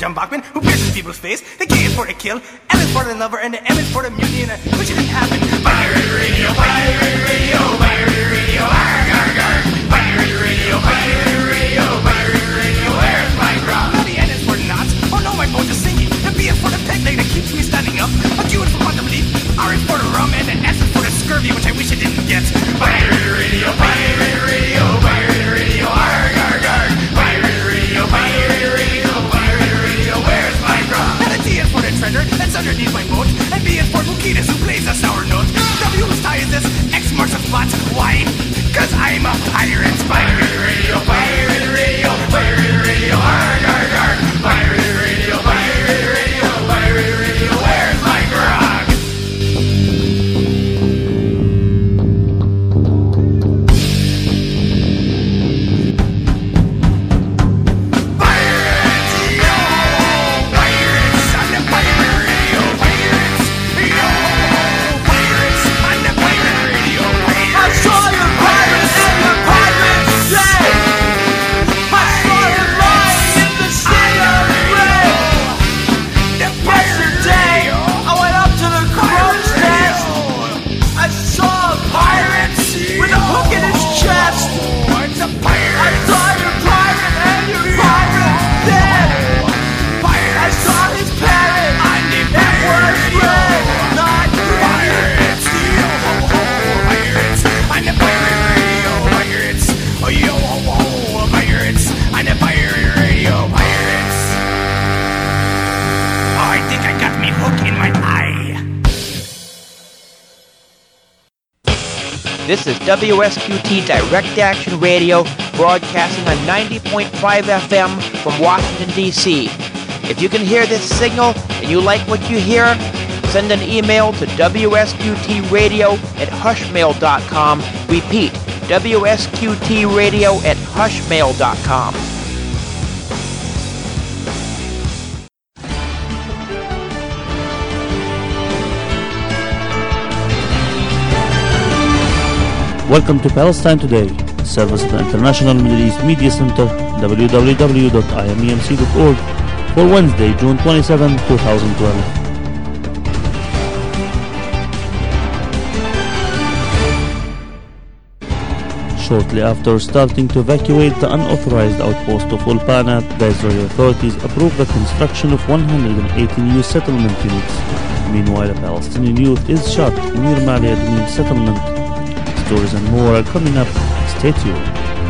John Bachman, who pierces people's face. The K is for the kill, L is for the lover, and the M is for the mutiny, and which didn't happen. Pirate radio, pirate radio, pirate radio, arg, arg, arg. Pirate radio, pirate radio, pirate radio, where's my grog? Now the N is for the knots, oh no, my boat is sinking. The B is for the peg leg that keeps me standing up. A Q is for quantum leap, R is for the rum, and the S is for the scurvy, which I wish I didn't get. Pirate radio, pirate radio, pirate radio, arg, arg, arg. Pirate radio, pirate radio, pirate radio, where's my grog? And the T is for the treasure that's underneath my boat, and B is for Bukitas, who plays a sour note. W whose tie is this, X marks the spot. Why? Cause I'm a pirate. Pirate radio, pirate radio, pirate radio, arg, arg, arg. Pirate radio, pirate radio, pirate radio, where's my grog? Pirates, yo! Pirates on the pirate radio, pirates, yo! Pirates on the pirate radio, pirates. I saw your pirates and your pirates say I saw you lying in the sea of gray. Yesterday, I went up to the crow's nest. I saw a pirate with a hook in his chest. It's a pirate. I saw your pirate and your pirate dead. I saw his parrot. It was red, not green. Pirates, yo ho ho, pirates, on the pirate radio, pirates, oh yo ho ho, pirates, on the pirate radio, pirates. Oh, I think I got me hook in my eye. This is WSQT Direct Action Radio, broadcasting on 90.5 FM from Washington, D.C. If you can hear this signal and you like what you hear, send an email to WSQTradio@hushmail.com. Repeat, WSQTradio@hushmail.com. Welcome to Palestine Today, service of the International Middle East Media Center, www.imemc.org, for Wednesday, June 27, 2012. Shortly after starting to evacuate the unauthorized outpost of Ulpanat, the Israeli authorities approved the construction of 180 new settlement units. Meanwhile, a Palestinian youth is shot near Mali Admin settlement. Stories and more are coming up. Stay tuned.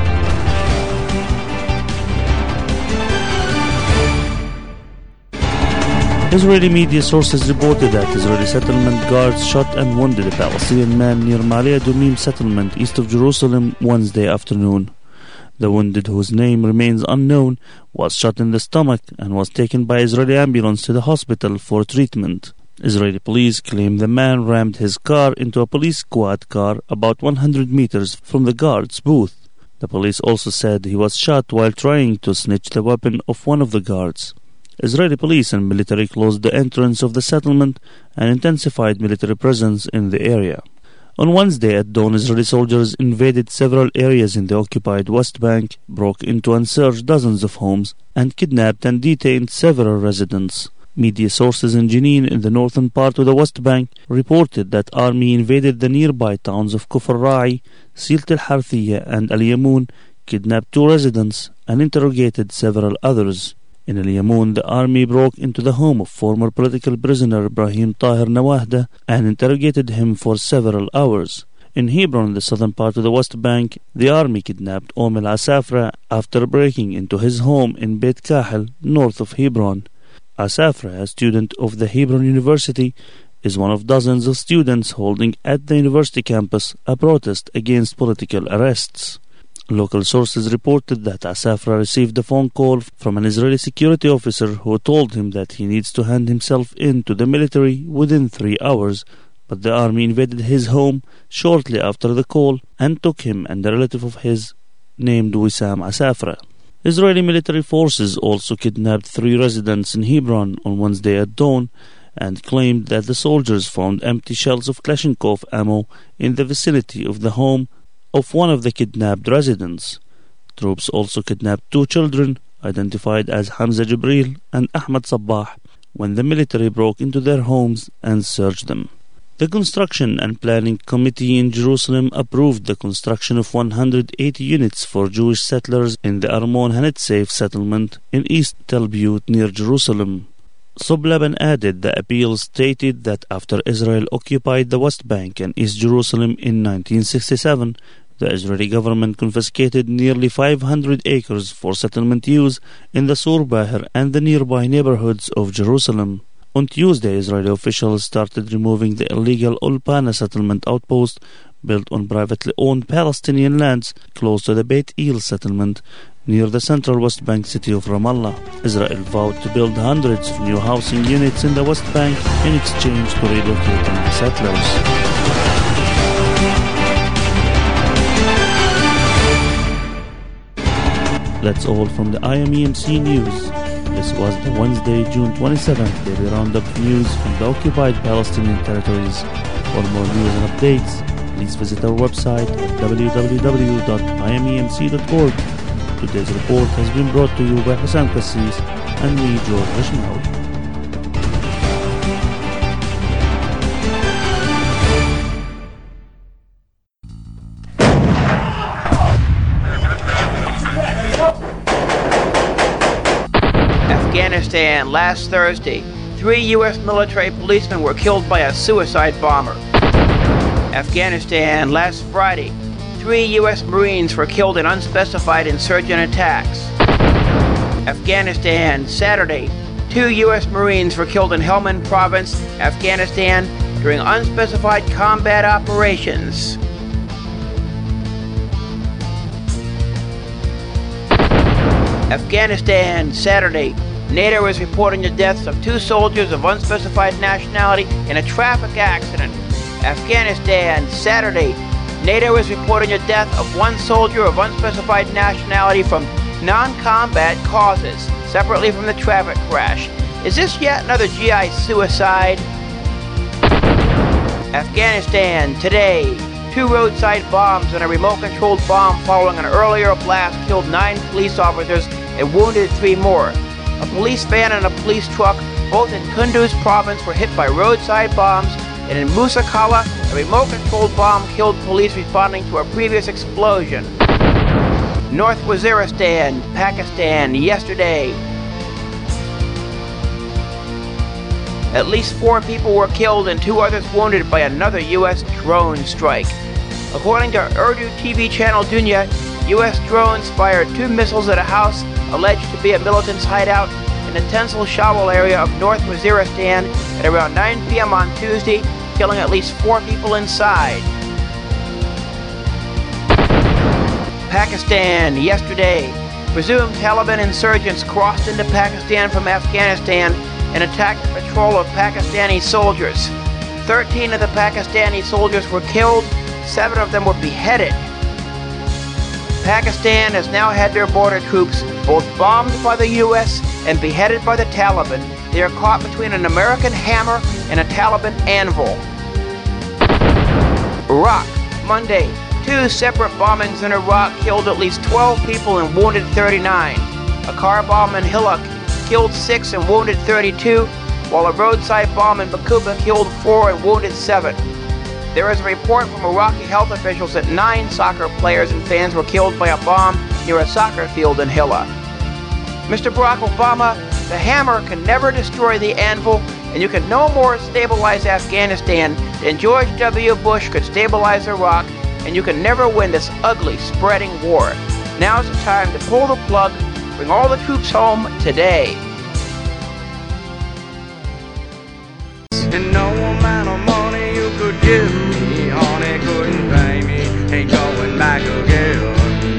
Israeli media sources reported that Israeli settlement guards shot and wounded a Palestinian man near Mali Adumim settlement east of Jerusalem Wednesday afternoon. The wounded, whose name remains unknown, was shot in the stomach and was taken by Israeli ambulance to the hospital for treatment. Israeli police claim the man rammed his car into a police squad car about 100 meters from the guard's booth. The police also said he was shot while trying to snatch the weapon of one of the guards. Israeli police and military closed the entrance of the settlement and intensified military presence in the area. On Wednesday at dawn, Israeli soldiers invaded several areas in the occupied West Bank, broke into and searched dozens of homes, and kidnapped and detained several residents. Media sources in Jenin, in the northern part of the West Bank, reported that army invaded the nearby towns of Kufr Ra'i, Silt al-Harthiyya and Al-Yamoun, kidnapped 2 residents, and interrogated several others. In Al-Yamoun, the army broke into the home of former political prisoner Ibrahim Tahir Nawahda and interrogated him for several hours. In Hebron, the southern part of the West Bank, the army kidnapped Omel Asafra after breaking into his home in Beit Kahel, north of Hebron. Asafra, a student of the Hebron University, is one of dozens of students holding at the university campus a protest against political arrests. Local sources reported that Asafra received a phone call from an Israeli security officer who told him that he needs to hand himself in to the military within 3 hours, but the army invaded his home shortly after the call and took him and a relative of his named Wissam Asafra. Israeli military forces also kidnapped 3 residents in Hebron on Wednesday at dawn and claimed that the soldiers found empty shells of Kalashnikov ammo in the vicinity of the home of one of the kidnapped residents. Troops also kidnapped 2 children, identified as Hamza Jibril and Ahmad Sabbah, when the military broke into their homes and searched them. The Construction and Planning Committee in Jerusalem approved the construction of 180 units for Jewish settlers in the Armon Hanetzef settlement in East Tel Biyut near Jerusalem. Soblaban added the appeal stated that after Israel occupied the West Bank and East Jerusalem in 1967, the Israeli government confiscated nearly 500 acres for settlement use in the Sur Bahir and the nearby neighborhoods of Jerusalem. On Tuesday, Israeli officials started removing the illegal Ul-Pana settlement outpost built on privately owned Palestinian lands close to the Beit El settlement near the central West Bank city of Ramallah. Israel vowed to build hundreds of new housing units in the West Bank in exchange for relocating the settlers. That's all from the IMEMC News. This was the Wednesday, June 27th daily roundup of news from the occupied Palestinian territories. For more news and updates, please visit our website at www.imemc.org. Today's report has been brought to you by Hassan Kassis and me, George Rishmawi. Afghanistan. Last Thursday, 3 U.S. military policemen were killed by a suicide bomber. Afghanistan. Last Friday, 3 U.S. Marines were killed in unspecified insurgent attacks. Afghanistan. Saturday, 2 U.S. Marines were killed in Helmand Province, Afghanistan, during unspecified combat operations. Afghanistan. Saturday, NATO is reporting the deaths of 2 soldiers of unspecified nationality in a traffic accident. Afghanistan. Saturday, NATO is reporting the death of 1 soldier of unspecified nationality from non-combat causes, separately from the traffic crash. Is this yet another GI suicide? Afghanistan. Today, 2 roadside bombs and a remote-controlled bomb following an earlier blast killed 9 police officers and wounded 3 more. A police van and a police truck, both in Kunduz province, were hit by roadside bombs, and in Musa Qala, a remote-controlled bomb killed police responding to a previous explosion. North Waziristan, Pakistan, yesterday. At least 4 people were killed and 2 others wounded by another U.S. drone strike. According to Urdu TV channel Dunya, U.S. drones fired 2 missiles at a house alleged to be a militant's hideout in the Tensel Shawal area of North Waziristan at around 9 p.m. on Tuesday, killing at least 4 people inside. Pakistan, yesterday. Presumed Taliban insurgents crossed into Pakistan from Afghanistan and attacked a patrol of Pakistani soldiers. 13 of the Pakistani soldiers were killed, 7 of them were beheaded. Pakistan has now had their border troops both bombed by the U.S. and beheaded by the Taliban. They are caught between an American hammer and a Taliban anvil. Iraq, Monday. 2 separate bombings in Iraq killed at least 12 people and wounded 39. A car bomb in Hillock killed 6 and wounded 32, while a roadside bomb in Bakuba killed 4 and wounded 7. There is a report from Iraqi health officials that 9 soccer players and fans were killed by a bomb near a soccer field in Hilla. Mr. Barack Obama, the hammer can never destroy the anvil, and you can no more stabilize Afghanistan than George W. Bush could stabilize Iraq, and you can never win this ugly, spreading war. Now's the time to pull the plug, bring all the troops home today. And no amount of money you could give me, honey, couldn't pay me, ain't going back again.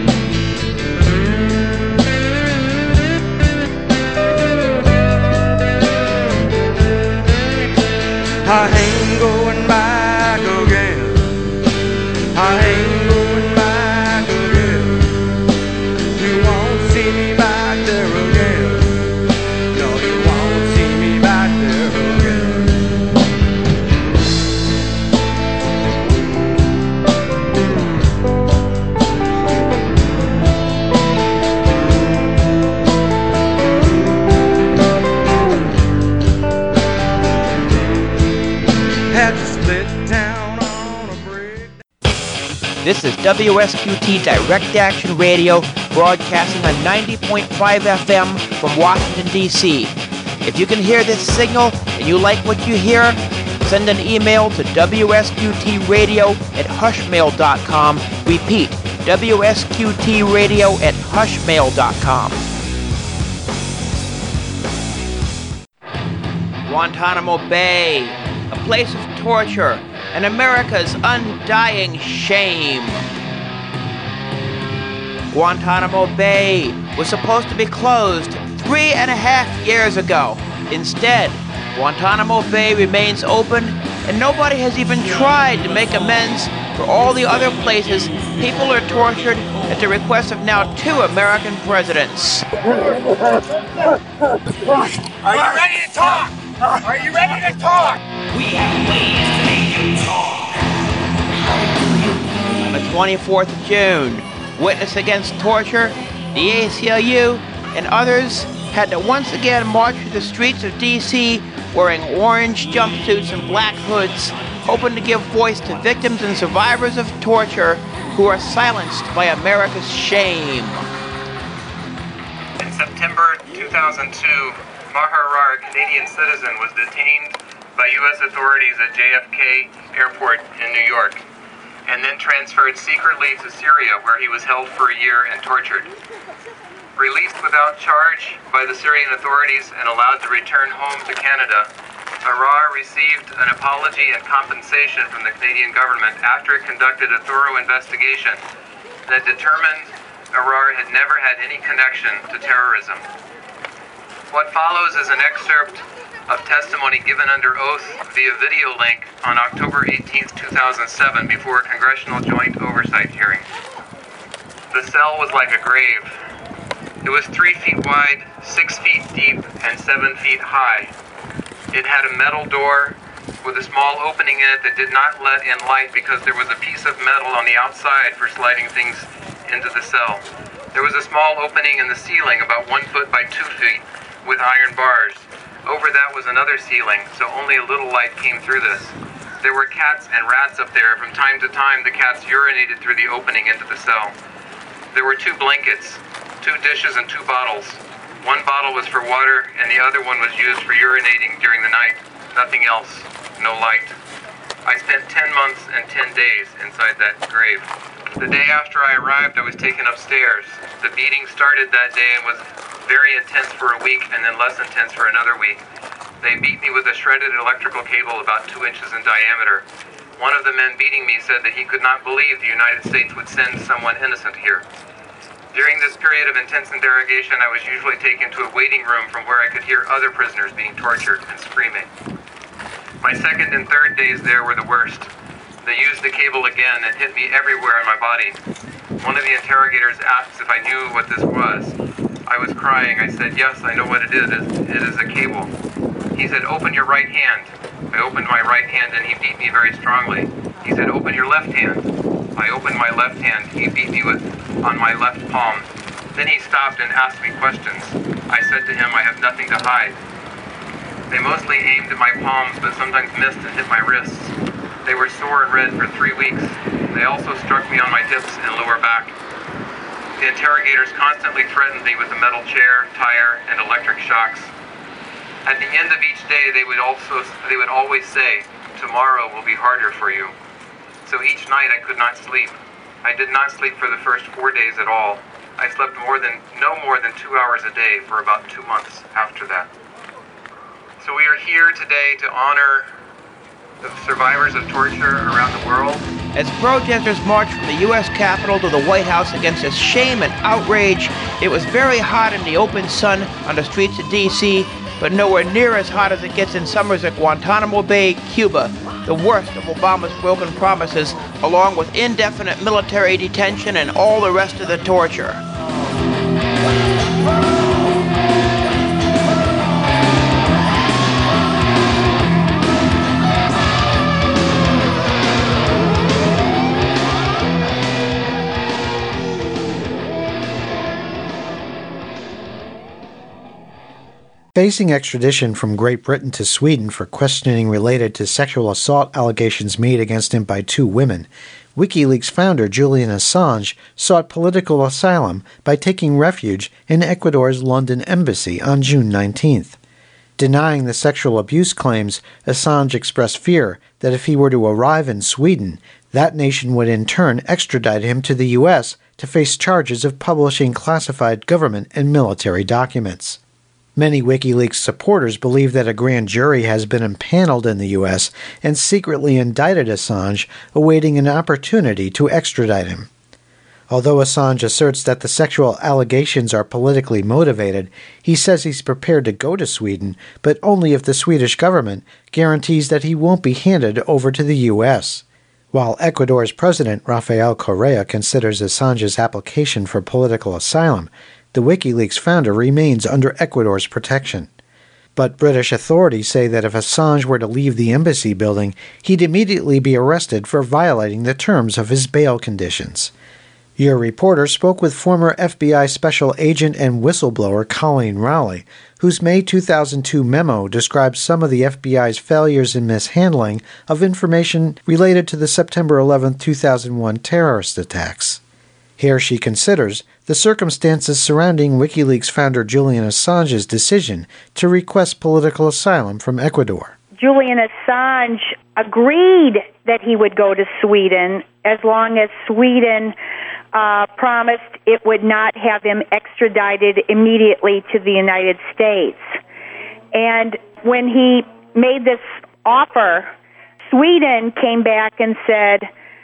I ain't going back again. I ain't going back again. You won't see me back there again. No, you won't see me back there again. This is WSQT Direct Action Radio, broadcasting on 90.5 FM from Washington, D.C. If you can hear this signal and you like what you hear, send an email to WSQTradio@hushmail.com. Repeat, WSQTradio@hushmail.com. Guantanamo Bay, a place of torture and America's undying shame. Guantanamo Bay was supposed to be closed 3.5 years ago. Instead, Guantanamo Bay remains open, and nobody has even tried to make amends for all the other places people are tortured at the request of now 2 American presidents. Are you ready to talk? Are you ready to talk? We have ways to make you talk. On the 24th of June, Witness Against Torture, the ACLU, and others had to once again march through the streets of D.C. wearing orange jumpsuits and black hoods, hoping to give voice to victims and survivors of torture who are silenced by America's shame. In September 2002, Maher Arar, a Canadian citizen, was detained by U.S. authorities at JFK Airport in New York, and then transferred secretly to Syria, where he was held for a year and tortured. Released without charge by the Syrian authorities and allowed to return home to Canada, Arar received an apology and compensation from the Canadian government after it conducted a thorough investigation that determined Arar had never had any connection to terrorism. What follows is an excerpt of testimony given under oath via video link on October 18, 2007, before a Congressional Joint Oversight hearing. The cell was like a grave. It was 3 feet wide, 6 feet deep, and 7 feet high. It had a metal door with a small opening in it that did not let in light because there was a piece of metal on the outside for sliding things into the cell. There was a small opening in the ceiling about 1 foot by 2 feet with iron bars. Over that was another ceiling, so only a little light came through this. There were cats and rats up there. From time to time, the cats urinated through the opening into the cell. There were 2 blankets, 2 dishes, and 2 bottles. 1 bottle was for water, and the other one was used for urinating during the night. Nothing else. No light. I spent 10 months and 10 days inside that grave. The day after I arrived, I was taken upstairs. The beating started that day and was very intense for a week and then less intense for another week. They beat me with a shredded electrical cable about 2 inches in diameter. One of the men beating me said that he could not believe the United States would send someone innocent here. During this period of intense interrogation, I was usually taken to a waiting room from where I could hear other prisoners being tortured and screaming. My second and third days there were the worst. They used the cable again and hit me everywhere in my body. One of the interrogators asked if I knew what this was. I was crying. I said, yes, I know what it is. It is a cable. He said, open your right hand. I opened my right hand and he beat me very strongly. He said, open your left hand. I opened my left hand. He beat me on my left palm. Then he stopped and asked me questions. I said to him, I have nothing to hide. They mostly aimed at my palms, but sometimes missed and hit my wrists. They were sore and red for 3 weeks. They also struck me on my hips and lower back. The interrogators constantly threatened me with a metal chair, tire, and electric shocks. At the end of each day, they would always say, tomorrow will be harder for you. So each night I could not sleep. I did not sleep for the first 4 days at all. I slept no more than 2 hours a day for about 2 months after that. So we are here today to honor the survivors of torture around the world. As protesters marched from the U.S. Capitol to the White House against this shame and outrage, it was very hot in the open sun on the streets of D.C., but nowhere near as hot as it gets in summers at Guantanamo Bay, Cuba, the worst of Obama's broken promises, along with indefinite military detention and all the rest of the torture. Facing extradition from Great Britain to Sweden for questioning related to sexual assault allegations made against him by 2 women, WikiLeaks founder Julian Assange sought political asylum by taking refuge in Ecuador's London embassy on June 19th. Denying the sexual abuse claims, Assange expressed fear that if he were to arrive in Sweden, that nation would in turn extradite him to the U.S. to face charges of publishing classified government and military documents. Many WikiLeaks supporters believe that a grand jury has been impaneled in the U.S. and secretly indicted Assange, awaiting an opportunity to extradite him. Although Assange asserts that the sexual allegations are politically motivated, he says he's prepared to go to Sweden, but only if the Swedish government guarantees that he won't be handed over to the U.S. While Ecuador's President Rafael Correa considers Assange's application for political asylum, the WikiLeaks founder remains under Ecuador's protection. But British authorities say that if Assange were to leave the embassy building, he'd immediately be arrested for violating the terms of his bail conditions. Your reporter spoke with former FBI special agent and whistleblower Colleen Rowley, whose May 2002 memo describes some of the FBI's failures in mishandling of information related to the September 11, 2001 terrorist attacks. Here she considers the circumstances surrounding WikiLeaks founder Julian Assange's decision to request political asylum from Ecuador. Julian Assange agreed that he would go to Sweden as long as Sweden promised it would not have him extradited immediately to the United States. And when he made this offer, Sweden came back and said,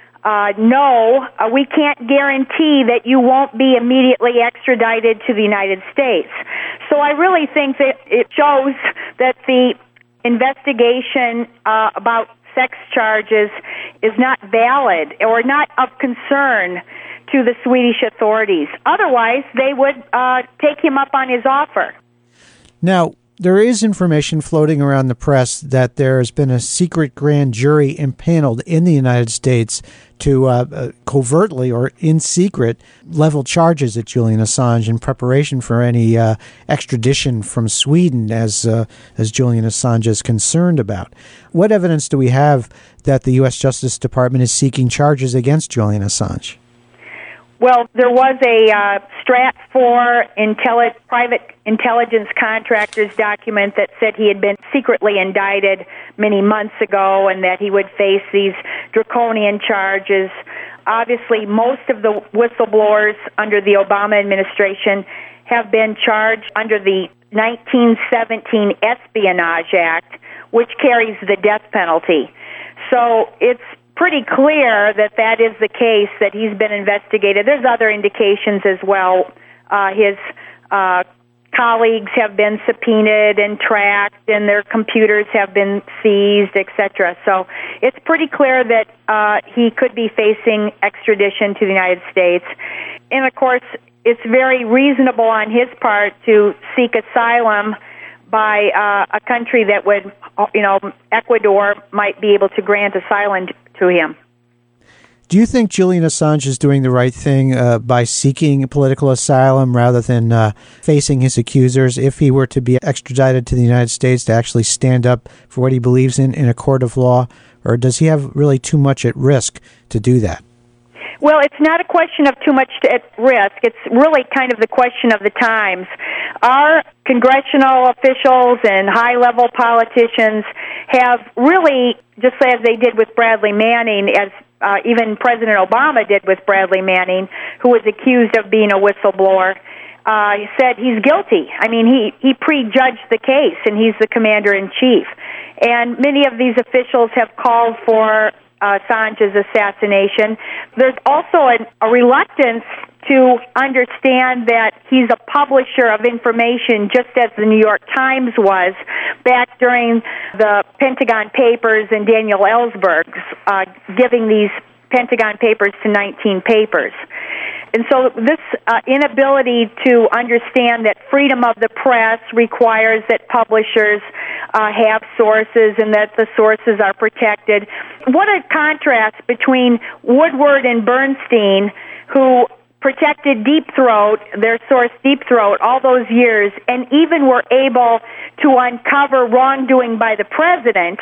no, we can't guarantee that you won't be immediately extradited to the United States. So I really think that it shows that the investigation about sex charges is not valid or not of concern to the Swedish authorities. Otherwise, they would take him up on his offer. Now, there is information floating around the press that there has been a secret grand jury impaneled in the United States to covertly or in secret level charges at Julian Assange in preparation for any extradition from Sweden, as Julian Assange is concerned about. What evidence do we have that the U.S. Justice Department is seeking charges against Julian Assange? Well, there was a Stratfor private intelligence contractors document that said he had been secretly indicted many months ago and that he would face these draconian charges. Obviously, most of the whistleblowers under the Obama administration have been charged under the 1917 Espionage Act, which carries the death penalty. So it's pretty clear that that is the case, that he's been investigated. There's other indications as well. His colleagues have been subpoenaed and tracked, and their computers have been seized, etc. So it's pretty clear that he could be facing extradition to the United States. And, of course, it's very reasonable on his part to seek asylum by a country that would, Ecuador might be able to grant asylum to him. Do you think Julian Assange is doing the right thing by seeking political asylum rather than facing his accusers if he were to be extradited to the United States to actually stand up for what he believes in a court of law? Or does he have really too much at risk to do that? Well, it's not a question of too much at risk. It's really kind of the question of the times. Our congressional officials and high-level politicians have really, just as they did with Bradley Manning, as even President Obama did with Bradley Manning, who was accused of being a whistleblower, he said he's guilty. I mean, he prejudged the case, and he's the commander-in-chief. And many of these officials have called for Assange's assassination. There's also a reluctance to understand that he's a publisher of information, just as the New York Times was back during the Pentagon Papers and Daniel Ellsberg's giving these Pentagon Papers to 19 papers. And so this inability to understand that freedom of the press requires that publishers have sources and that the sources are protected. What a contrast between Woodward and Bernstein, who protected Deep Throat, their source Deep Throat, all those years, and even were able to uncover wrongdoing by the president,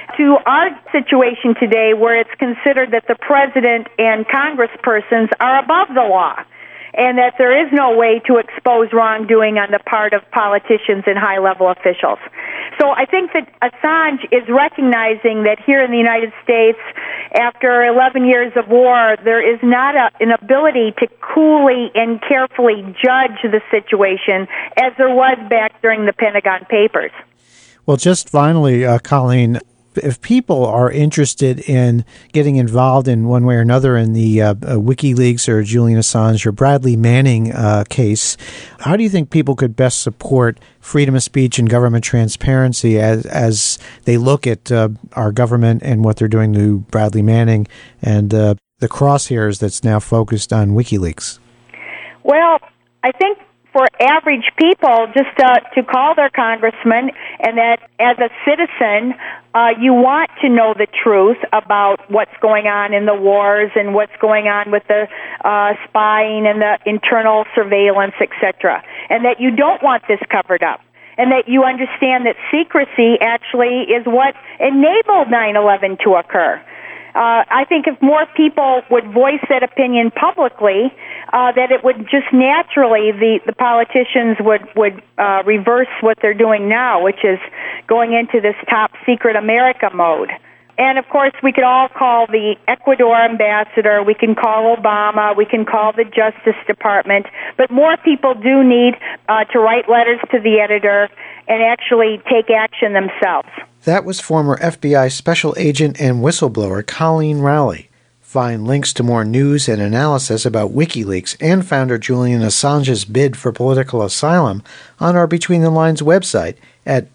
to our situation today where it's considered that the president and congresspersons are above the law, and that there is no way to expose wrongdoing on the part of politicians and high-level officials. So I think that Assange is recognizing that here in the United States, after 11 years of war, there is not an ability to coolly and carefully judge the situation as there was back during the Pentagon Papers. Well, just finally, Colleen, if people are interested in getting involved in one way or another in the WikiLeaks or Julian Assange or Bradley Manning case, how do you think people could best support freedom of speech and government transparency as they look at our government and what they're doing to Bradley Manning and the crosshairs that's now focused on WikiLeaks? Well, I think for average people, just to call their congressman, and that as a citizen, you want to know the truth about what's going on in the wars and what's going on with the spying and the internal surveillance, etc., and that you don't want this covered up, and that you understand that secrecy actually is what enabled 9/11 to occur. I think if more people would voice that opinion publicly, that it would just naturally, the politicians would reverse what they're doing now, which is going into this top secret America mode. And of course, we could all call the Ecuador ambassador, we can call Obama, we can call the Justice Department, but more people do need to write letters to the editor and actually take action themselves. That was former FBI Special Agent and whistleblower Colleen Rowley. Find links to more news and analysis about WikiLeaks and founder Julian Assange's bid for political asylum on our Between the Lines website at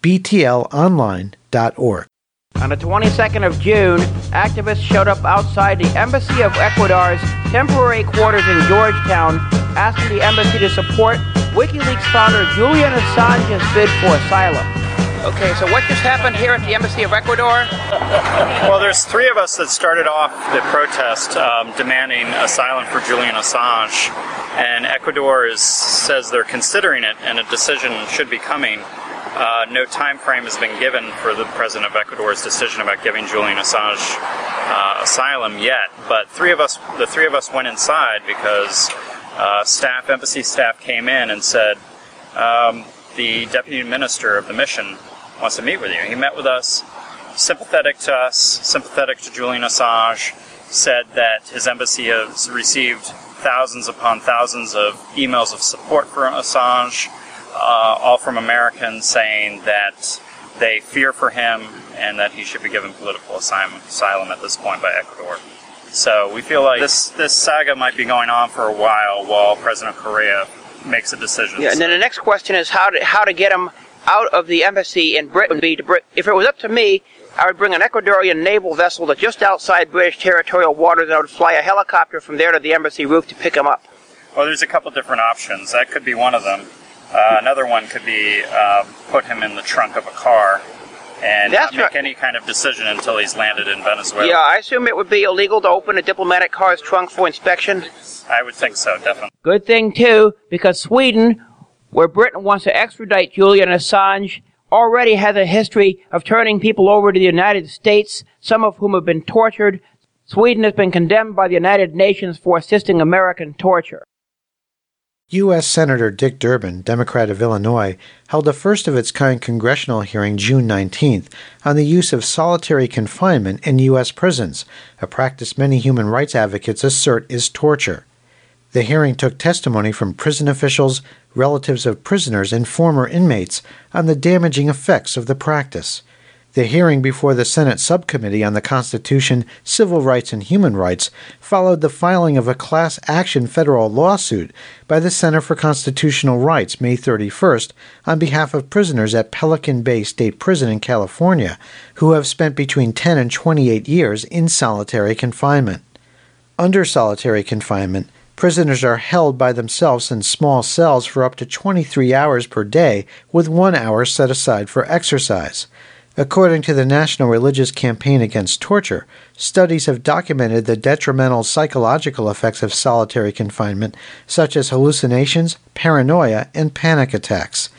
btlonline.org. On the 22nd of June, activists showed up outside the Embassy of Ecuador's temporary quarters in Georgetown, asking the embassy to support WikiLeaks founder Julian Assange's bid for asylum. Okay, so what just happened here at the Embassy of Ecuador? Well, there's three of us that started off the protest demanding asylum for Julian Assange, and Ecuador says they're considering it, and a decision should be coming. No time frame has been given for the president of Ecuador's decision about giving Julian Assange asylum yet, but the three of us went inside because embassy staff came in and said, the deputy minister of the mission wants to meet with you. He met with us, sympathetic to us, sympathetic to Julian Assange, said that his embassy has received thousands upon thousands of emails of support for Assange, all from Americans saying that they fear for him and that he should be given political asylum at this point by Ecuador. So we feel like this saga might be going on for a while President Correa makes a decision. Yeah, and then the next question is how to get him out of the embassy in Britain. If it was up to me, I would bring an Ecuadorian naval vessel to just outside British territorial waters, and I would fly a helicopter from there to the embassy roof to pick him up. Well, there's a couple different options. That could be one of them. Another one could be put him in the trunk of a car and not make any kind of decision until he's landed in Venezuela. Yeah, I assume it would be illegal to open a diplomatic car's trunk for inspection. I would think so, definitely. Good thing, too, because Sweden, where Britain wants to extradite Julian Assange, already has a history of turning people over to the United States, some of whom have been tortured. Sweden has been condemned by the United Nations for assisting American torture. U.S. Senator Dick Durbin, Democrat of Illinois, held a first-of-its-kind congressional hearing June 19th on the use of solitary confinement in U.S. prisons, a practice many human rights advocates assert is torture. The hearing took testimony from prison officials, relatives of prisoners, and former inmates on the damaging effects of the practice. The hearing before the Senate Subcommittee on the Constitution, Civil Rights, and Human Rights followed the filing of a class action federal lawsuit by the Center for Constitutional Rights May 31st on behalf of prisoners at Pelican Bay State Prison in California who have spent between 10 and 28 years in solitary confinement. Under solitary confinement, prisoners are held by themselves in small cells for up to 23 hours per day with 1 hour set aside for exercise. According to the National Religious Campaign Against Torture, studies have documented the detrimental psychological effects of solitary confinement, such as hallucinations, paranoia, and panic attacks.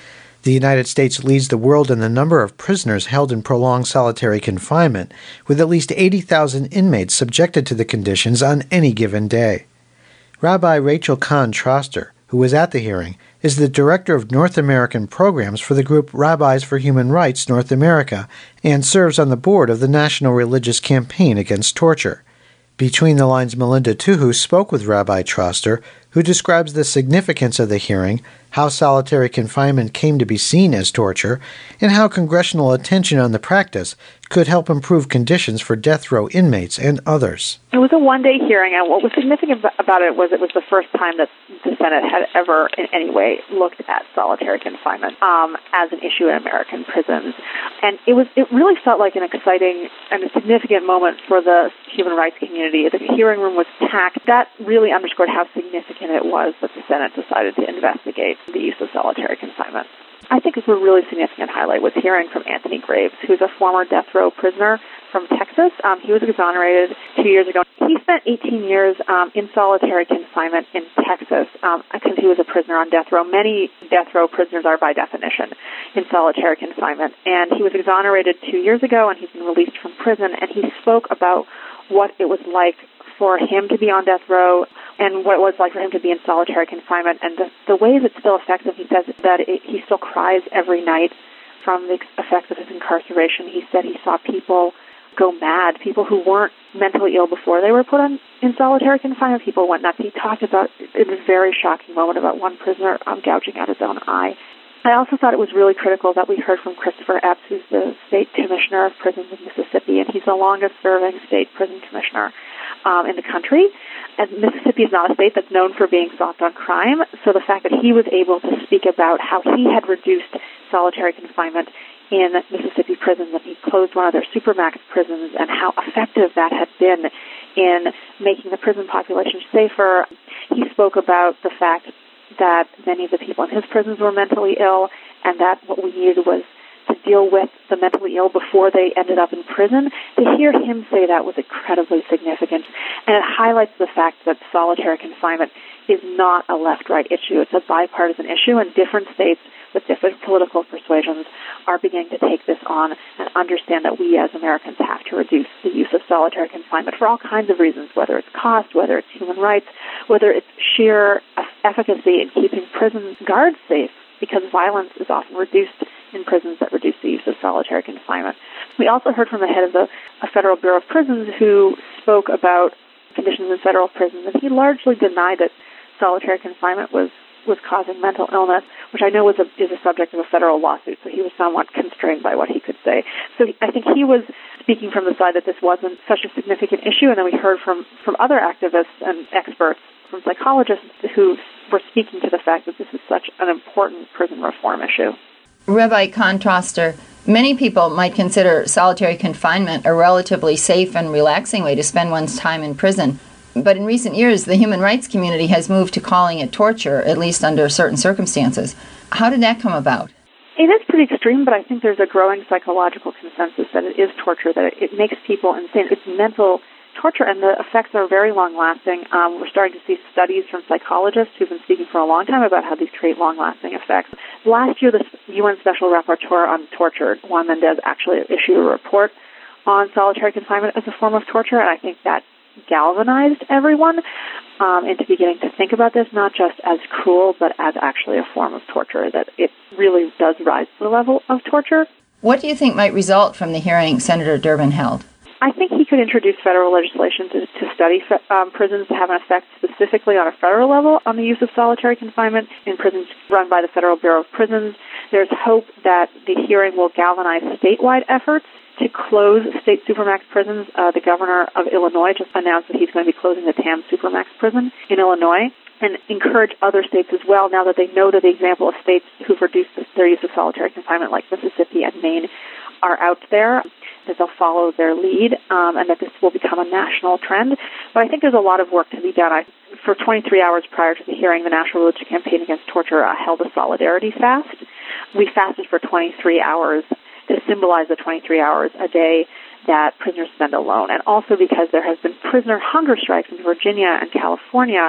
The United States leads the world in the number of prisoners held in prolonged solitary confinement, with at least 80,000 inmates subjected to the conditions on any given day. Rabbi Rachel Kahn Troster, who was at the hearing, is the Director of North American Programs for the group Rabbis for Human Rights North America and serves on the board of the National Religious Campaign Against Torture. Between the Lines' Melinda Tuhu spoke with Rabbi Troster, who describes the significance of the hearing, how solitary confinement came to be seen as torture, and how congressional attention on the practice could help improve conditions for death row inmates and others. It was a one-day hearing, and what was significant about it was the first time that the Senate had ever in any way looked at solitary confinement as an issue in American prisons. And it really felt like an exciting and a significant moment for the human rights community. The hearing room was packed. That really underscored how significant it was that the Senate decided to investigate the use of solitary confinement. I think it's a really significant highlight was hearing from Anthony Graves, who's a former death row prisoner from Texas. He was exonerated 2 years ago. He spent 18 years in solitary confinement in Texas because he was a prisoner on death row. Many death row prisoners are by definition in solitary confinement. And he was exonerated 2 years ago, and he's been released from prison. And he spoke about what it was like for him to be on death row and what it was like for him to be in solitary confinement. And the ways it still affects him, he says that he still cries every night from the effects of his incarceration. He said he saw people go mad, people who weren't mentally ill before they were put in solitary confinement. People went nuts. He talked about, in a very shocking moment, about one prisoner gouging out his own eye. I also thought it was really critical that we heard from Christopher Epps, who's the State Commissioner of Prisons in Mississippi, and he's the longest-serving state prison commissioner in the country. And Mississippi is not a state that's known for being soft on crime, so the fact that he was able to speak about how he had reduced solitary confinement in Mississippi prisons, and he closed one of their supermax prisons, and how effective that had been in making the prison population safer. He spoke about the fact that many of the people in his prisons were mentally ill, and that what we needed was to deal with the mentally ill before they ended up in prison. To hear him say that was incredibly significant, and it highlights the fact that solitary confinement is not a left-right issue. It's a bipartisan issue, and different states with different political persuasions are beginning to take this on and understand that we as Americans have to reduce the use of solitary confinement for all kinds of reasons, whether it's cost, whether it's human rights, whether it's sheer efficacy in keeping prison guards safe, because violence is often reduced in prisons that reduce the use of solitary confinement. We also heard from the head of the Federal Bureau of Prisons, who spoke about conditions in federal prisons, and he largely denied that solitary confinement was causing mental illness, which I know is a subject of a federal lawsuit, so he was somewhat constrained by what he could say. So I think he was speaking from the side that this wasn't such a significant issue, and then we heard from other activists and experts, from psychologists, who were speaking to the fact that this is such an important prison reform issue. Rabbi Kahn Troster, many people might consider solitary confinement a relatively safe and relaxing way to spend one's time in prison. But in recent years, the human rights community has moved to calling it torture, at least under certain circumstances. How did that come about? It is pretty extreme, but I think there's a growing psychological consensus that it is torture, that it makes people insane. It's mental torture, and the effects are very long-lasting. We're starting to see studies from psychologists who've been speaking for a long time about how these create long-lasting effects. Last year, the UN Special Rapporteur on Torture, Juan Mendez, actually issued a report on solitary confinement as a form of torture, and I think that galvanized everyone into beginning to think about this, not just as cruel, but as actually a form of torture, that it really does rise to the level of torture. What do you think might result from the hearing Senator Durbin held? I think he could introduce federal legislation to study prisons to have an effect specifically on a federal level on the use of solitary confinement in prisons run by the Federal Bureau of Prisons. There's hope that the hearing will galvanize statewide efforts to close state supermax prisons. The governor of Illinois just announced that he's going to be closing the Tam supermax prison in Illinois, and encourage other states as well, now that they know that the example of states who've reduced their use of solitary confinement, like Mississippi and Maine, are out there, that they'll follow their lead, and that this will become a national trend. But I think there's a lot of work to be done. For 23 hours prior to the hearing, the National Religious Campaign Against Torture held a solidarity fast. We fasted for 23 hours to symbolize the 23 hours a day that prisoners spend alone, and also because there has been prisoner hunger strikes in Virginia and California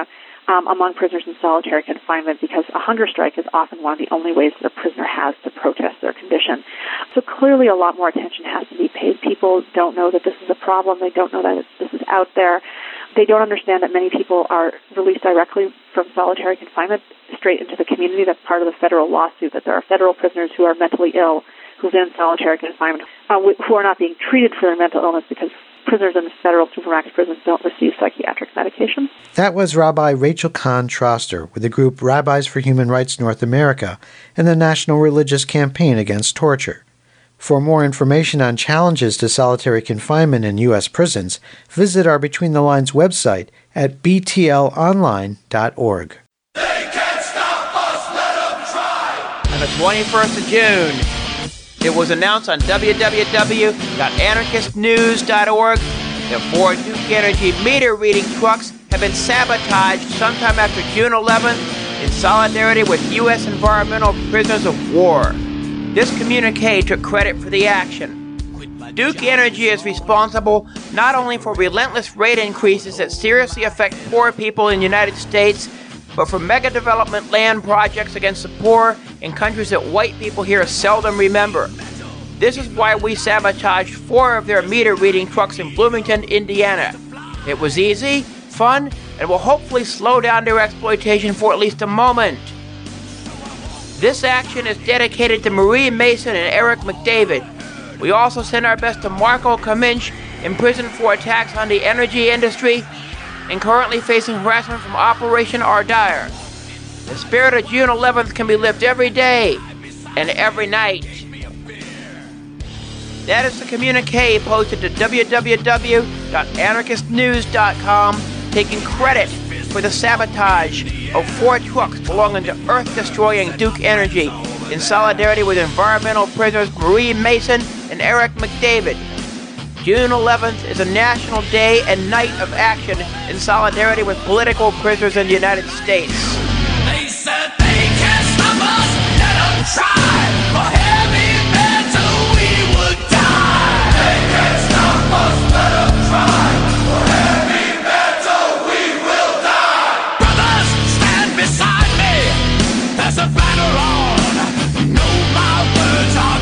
among prisoners in solitary confinement, because a hunger strike is often one of the only ways that a prisoner has to protest their condition. So clearly a lot more attention has to be paid. People don't know that this is a problem. They don't know that this is out there. They don't understand that many people are released directly from solitary confinement straight into the community. That's part of the federal lawsuit, that there are federal prisoners who are mentally ill who's in solitary confinement who are not being treated for their mental illness because prisoners in federal supermax prisons don't receive psychiatric medication. That was Rabbi Rachel Kahn Troster with the group Rabbis for Human Rights North America and the National Religious Campaign Against Torture. For more information on challenges to solitary confinement in U.S. prisons, visit our Between the Lines website at btlonline.org. They can't stop us, let them try! On the 21st of June, it was announced on www.anarchistnews.org that 4 Duke Energy meter reading trucks have been sabotaged sometime after June 11th in solidarity with U.S. environmental prisoners of war. This communique took credit for the action. Duke Energy is responsible not only for relentless rate increases that seriously affect poor people in the United States, but for mega-development land projects against the poor in countries that white people here seldom remember. This is why we sabotaged 4 of their meter reading trucks in Bloomington, Indiana. It was easy, fun, and will hopefully slow down their exploitation for at least a moment. This action is dedicated to Marie Mason and Eric McDavid. We also send our best to Marco Kaminch, imprisoned for attacks on the energy industry and currently facing harassment from Operation Ardire. The spirit of June 11th can be lived every day and every night. That is the communique posted to www.anarchistnews.com, taking credit for the sabotage of 4 trucks belonging to Earth-destroying Duke Energy in solidarity with environmental prisoners Marie Mason and Eric McDavid. June 11th is a national day and night of action in solidarity with political prisoners in the United States. They said they can't stop us, let them try. For heavy metal we would die. They can't stop us, let them try. For heavy metal we will die. Brothers, stand beside me. There's a banner on. Know my words are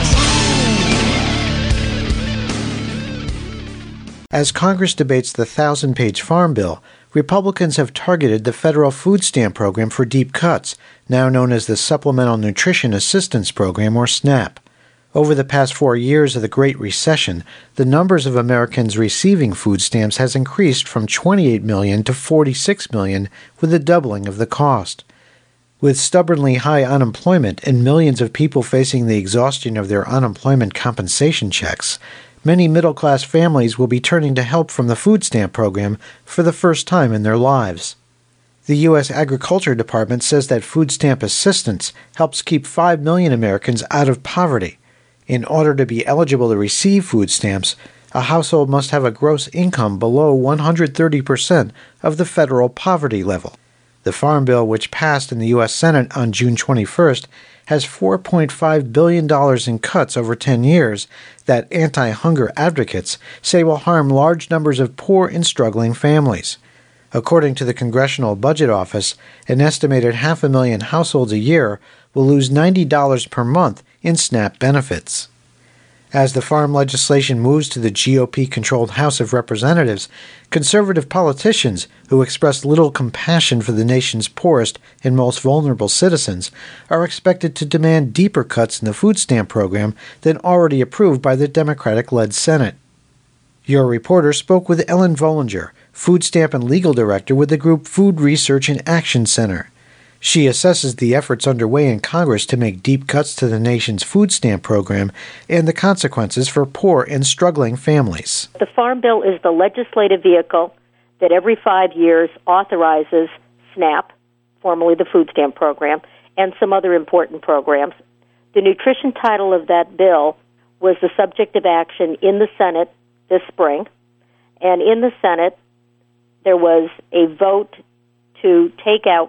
true. As Congress debates the 1,000-page Farm Bill, Republicans have targeted the Federal Food Stamp Program for deep cuts, now known as the Supplemental Nutrition Assistance Program, or SNAP. Over the past 4 years of the Great Recession, the numbers of Americans receiving food stamps has increased from 28 million to 46 million, with a doubling of the cost. With stubbornly high unemployment and millions of people facing the exhaustion of their unemployment compensation checks, many middle-class families will be turning to help from the food stamp program for the first time in their lives. The U.S. Agriculture Department says that food stamp assistance helps keep 5 million Americans out of poverty. In order to be eligible to receive food stamps, a household must have a gross income below 130% of the federal poverty level. The Farm Bill, which passed in the U.S. Senate on June 21st, has $4.5 billion in cuts over 10 years that anti-hunger advocates say will harm large numbers of poor and struggling families. According to the Congressional Budget Office, an estimated 500,000 households a year will lose $90 per month in SNAP benefits. As the farm legislation moves to the GOP-controlled House of Representatives, conservative politicians who express little compassion for the nation's poorest and most vulnerable citizens are expected to demand deeper cuts in the food stamp program than already approved by the Democratic-led Senate. Your reporter spoke with Ellen Vollinger, food stamp and legal director with the group Food Research and Action Center. She assesses the efforts underway in Congress to make deep cuts to the nation's food stamp program and the consequences for poor and struggling families. The Farm Bill is the legislative vehicle that every 5 years authorizes SNAP, formerly the food stamp program, and some other important programs. The nutrition title of that bill was the subject of action in the Senate this spring, and in the Senate there was a vote to take out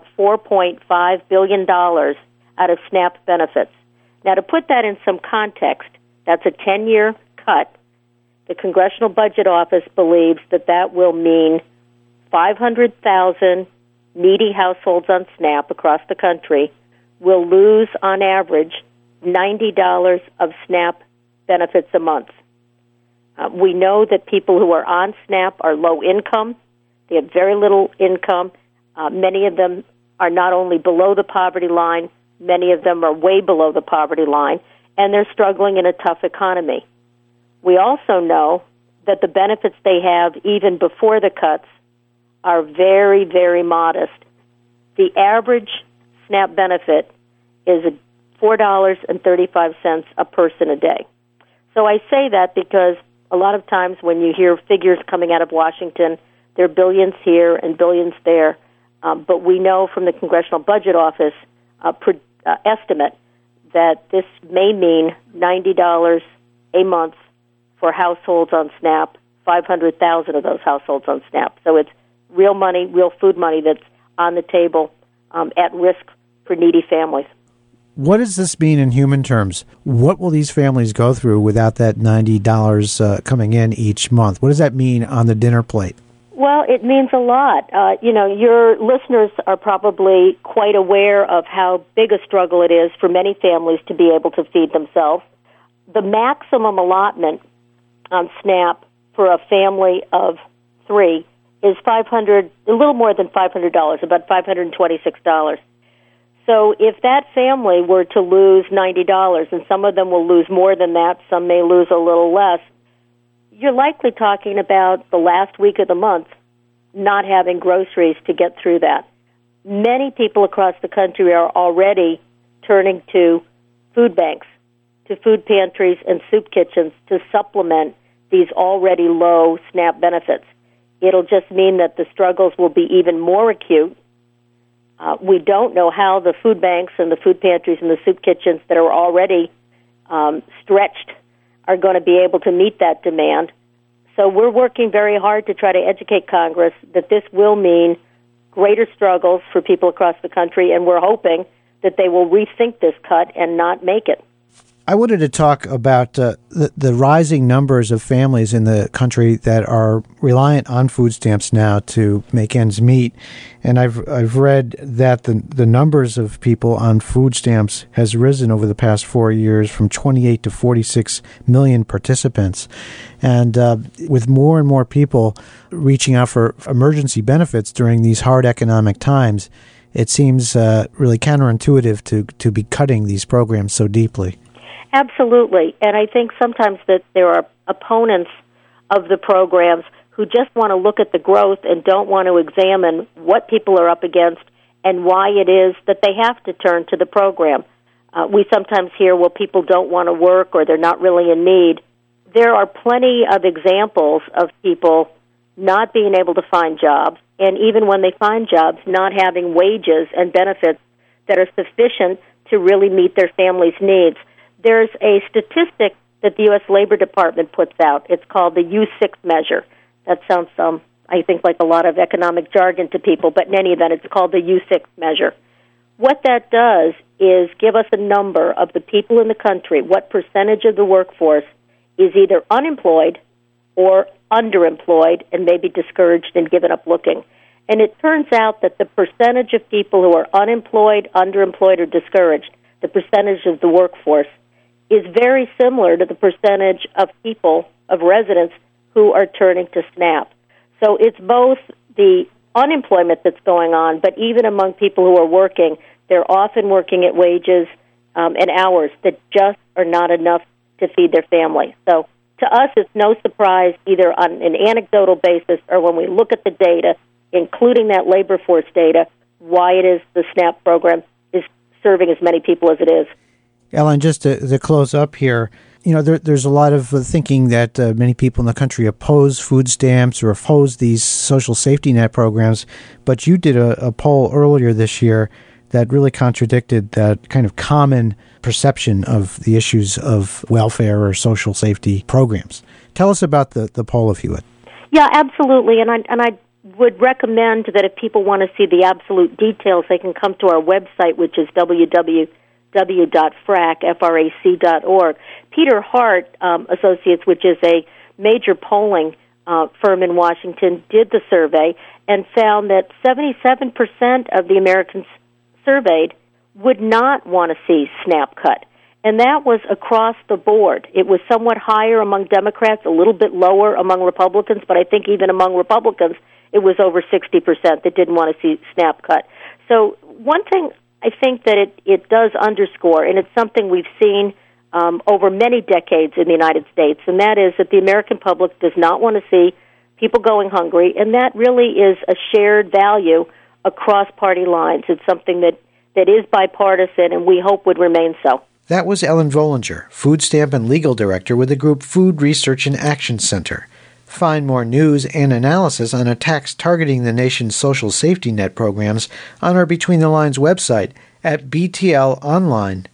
$4.5 billion out of SNAP benefits. Now, to put that in some context, that's a 10-year cut. The Congressional Budget Office believes that that will mean 500,000 needy households on SNAP across the country will lose, on average, $90 of SNAP benefits a month. We know that people who are on SNAP are low income. They have very little income. Many of them are not only below the poverty line, many of them are way below the poverty line, and they're struggling in a tough economy. We also know that the benefits they have even before the cuts are very, very modest. The average SNAP benefit is $4.35 a person a day. So I say that because a lot of times when you hear figures coming out of Washington, there are billions here and billions there. But we know from the Congressional Budget Office estimate that this may mean $90 a month for households on SNAP, 500,000 of those households on SNAP. So it's real money, real food money that's on the table at risk for needy families. What does this mean in human terms? What will these families go through without that $90 coming in each month? What does that mean on the dinner plate? Well, it means a lot. Your listeners are probably quite aware of how big a struggle it is for many families to be able to feed themselves. The maximum allotment on SNAP for a family of 3 is a little more than $500, about $526. So if that family were to lose $90, and some of them will lose more than that, some may lose a little less, you're likely talking about the last week of the month not having groceries to get through that. Many people across the country are already turning to food banks, to food pantries and soup kitchens to supplement these already low SNAP benefits. It'll just mean that the struggles will be even more acute. We don't know how the food banks and the food pantries and the soup kitchens that are already stretched are going to be able to meet that demand. So we're working very hard to try to educate Congress that this will mean greater struggles for people across the country, and we're hoping that they will rethink this cut and not make it. I wanted to talk about the rising numbers of families in the country that are reliant on food stamps now to make ends meet. And I've read that the numbers of people on food stamps has risen over the past 4 years from 28 to 46 million participants. And with more and more people reaching out for emergency benefits during these hard economic times, it seems really counterintuitive to be cutting these programs so deeply. Absolutely. And I think sometimes that there are opponents of the programs who just want to look at the growth and don't want to examine what people are up against and why it is that they have to turn to the program. We sometimes hear, well, people don't want to work or they're not really in need. There are plenty of examples of people not being able to find jobs, and even when they find jobs, not having wages and benefits that are sufficient to really meet their family's needs. There's a statistic that the U.S. Labor Department puts out. It's called the U6 measure. That sounds, I think, like a lot of economic jargon to people, but in any event, it's called the U6 measure. What that does is give us a number of the people in the country, what percentage of the workforce is either unemployed or underemployed and maybe discouraged and given up looking. And it turns out that the percentage of people who are unemployed, underemployed, or discouraged, the percentage of the workforce, is very similar to the percentage of people, of residents, who are turning to SNAP. So it's both the unemployment that's going on, but even among people who are working, they're often working at wages and hours that just are not enough to feed their family. So to us, it's no surprise, either on an anecdotal basis or when we look at the data, including that labor force data, why it is the SNAP program is serving as many people as it is. Ellen, just to close up here, there's a lot of thinking that many people in the country oppose food stamps or oppose these social safety net programs, but you did a poll earlier this year that really contradicted that kind of common perception of the issues of welfare or social safety programs. Tell us about the poll, if you would. Yeah, absolutely, and I would recommend that if people want to see the absolute details, they can come to our website, which is www.frac.org. Peter Hart Associates, which is a major polling firm in Washington did the survey and found that 77% of the Americans surveyed would not want to see SNAP cut. And that was across the board. It was somewhat higher among Democrats, a little bit lower among Republicans, but I think even among Republicans, it was over 60% that didn't want to see SNAP cut. So one thing I think that it does underscore, and it's something we've seen over many decades in the United States, and that is that the American public does not want to see people going hungry, and that really is a shared value across party lines. It's something that is bipartisan, and we hope would remain so. That was Ellen Vollinger, Food Stamp and Legal Director with the group Food Research and Action Center. Find more news and analysis on attacks targeting the nation's social safety net programs on our Between the Lines website at btlonline.org.